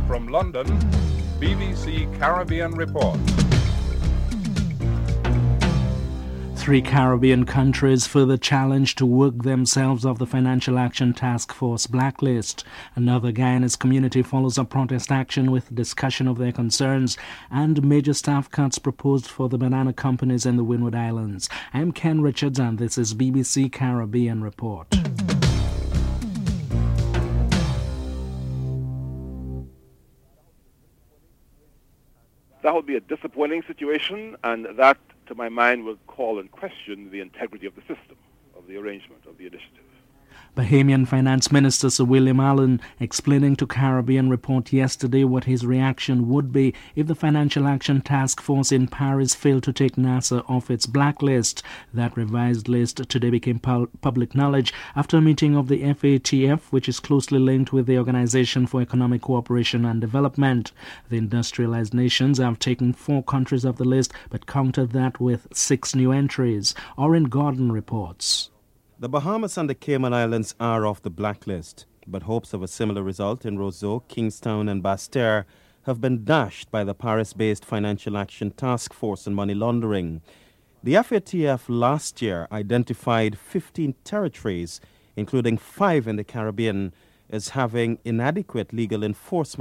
From London, BBC Caribbean Report. 3 Caribbean countries further challenged to work themselves off the Financial Action Task Force blacklist. Another Guyanese community follows up protest action with discussion of their concerns and major staff cuts proposed for the banana companies in the Windward Islands. I'm Ken Richards and this is BBC Caribbean Report. That would be a disappointing situation, and that, to my mind, would call in question the integrity of the system, of the arrangement, of the initiative. Bahamian Finance Minister Sir William Allen explaining to Caribbean Report yesterday what his reaction would be if the Financial Action Task Force in Paris failed to take NASA off its blacklist. That revised list today became public knowledge after a meeting of the FATF, which is closely linked with the Organization for Economic Cooperation and Development. The industrialized nations have taken 4 countries off the list but countered that with 6 new entries. Oren Gordon reports. The Bahamas and the Cayman Islands are off the blacklist, but hopes of a similar result in Roseau, Kingstown and Basse-Terre have been dashed by the Paris-based Financial Action Task Force on money laundering. The FATF last year identified 15 territories, including 5 in the Caribbean, as having inadequate legal enforcement